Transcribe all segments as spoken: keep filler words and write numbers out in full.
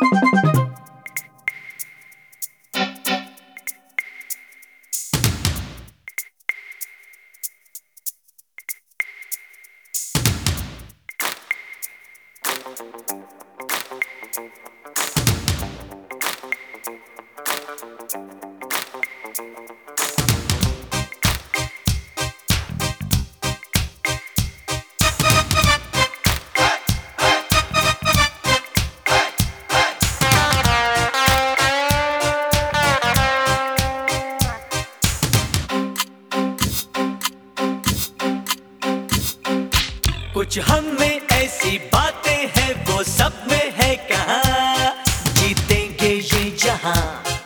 कुछ हम में ऐसी बातें हैं वो सब में है कहाँ, जीतेंगे ये जहां,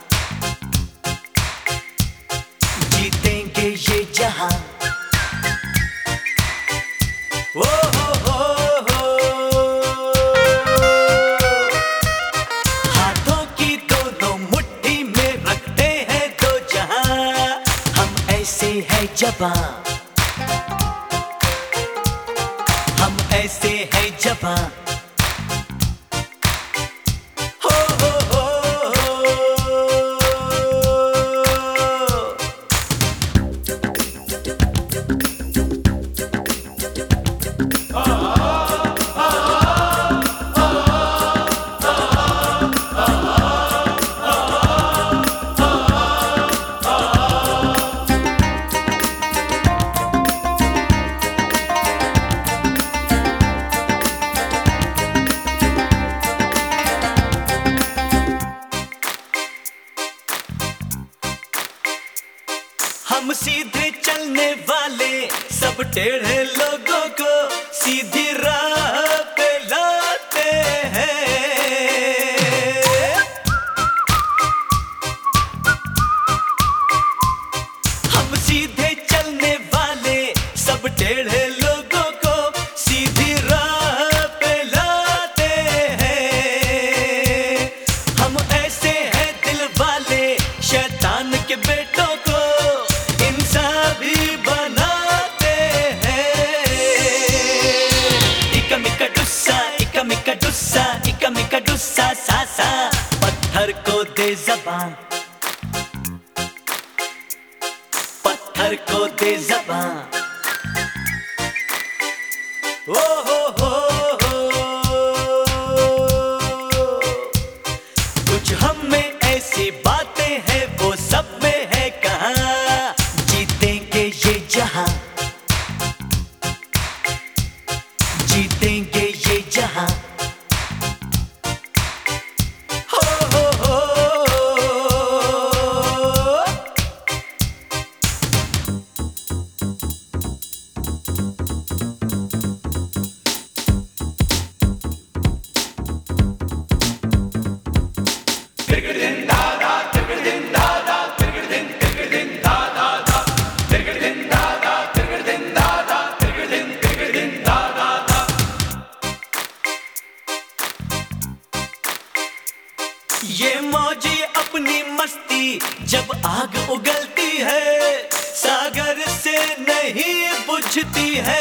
जीतेंगे ये जहां। ओ हो हो हो हाथों की दोनों मुट्ठी में रखते हैं दो जहां, हम ऐसे हैं जबां, हम ऐसे हैं जबां। हो हो हो हम सीधे चलने वाले सब टेढ़े लोगों को सीधी राह पे लाते हैं। हम सीधे चलने वाले सब टेढ़े लोगों को सीधी राह पे लाते हैं। हम ऐसे हैं दिल वाले शैतान के बेटों को इका मिका डुस्सा सा सा, पत्थर को दे ज़बान, पत्थर को दे ज़बान। ओ हो हो कुछ हम में ऐसी बातें हैं वो सब में है कहाँ, जीतेंगे ये जहां, जीतेंगे ये जहां। ये मौजी अपनी मस्ती जब आग उगलती है, सागर से नहीं बुझती है।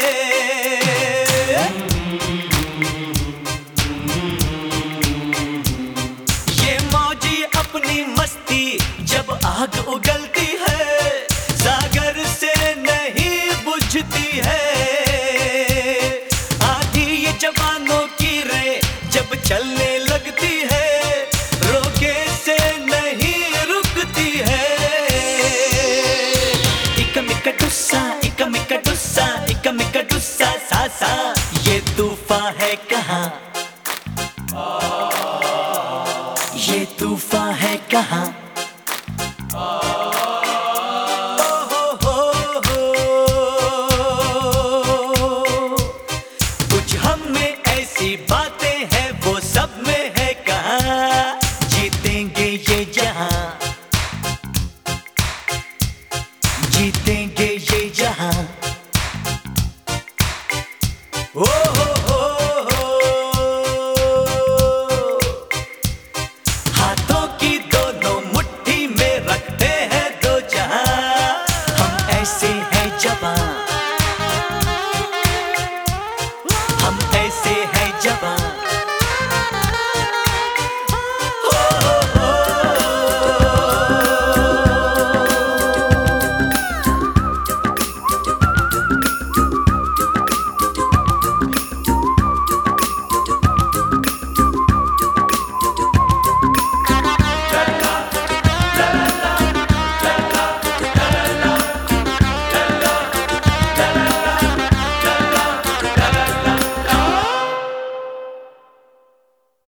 ये मौजी अपनी मस्ती जब आग उगलती है, सागर से नहीं बुझती है। आधी ये जवानों की रे जब चलने लगती है, इका मिका डुस्सा, इका मिका डुस्सा सा सा, ये तूफान है कहाँ, ये तूफान है कहाँ।